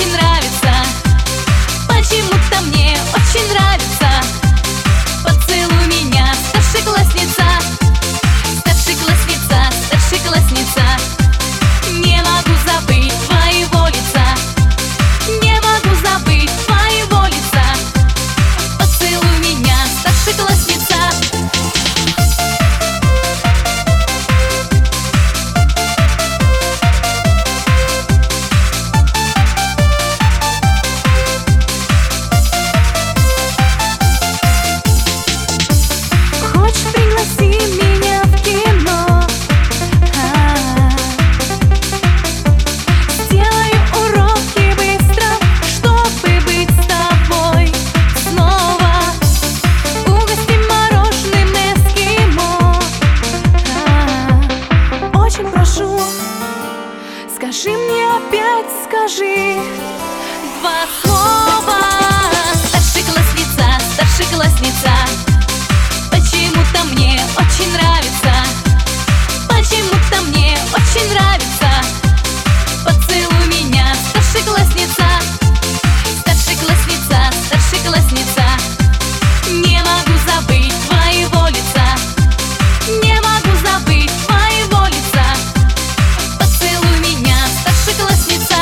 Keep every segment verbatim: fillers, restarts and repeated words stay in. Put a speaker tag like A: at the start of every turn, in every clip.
A: очень нравится. Почему-то мне очень нравится. Поцелуй меня, старшеклассница. Старшеклассница, старшеклассница. Не могу забыть твоего лица. Не могу забыть твоего лица. Поцелуй меня, старшеклассница. Скажи мне опять, скажи два слова. Старшеклассница, старшеклассница. Почему-то мне очень нравится. Почему-то мне очень нравится. Поцелуй меня, старшеклассница. Старшеклассница, старшеклассница. Не могу забыть твоего лица. Не могу забыть твоего лица. Поцелуй меня, старшеклассница.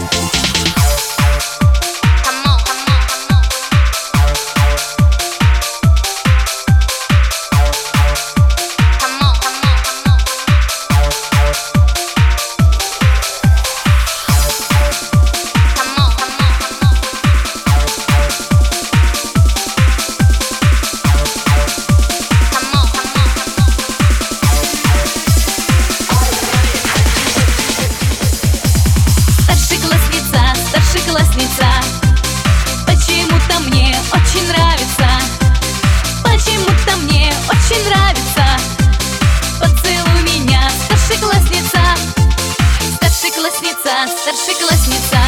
A: Старшеклассница, почему-то мне очень нравится. Почему-то мне очень нравится. Поцелуй меня, старшеклассница. Старшеклассница, старшеклассница.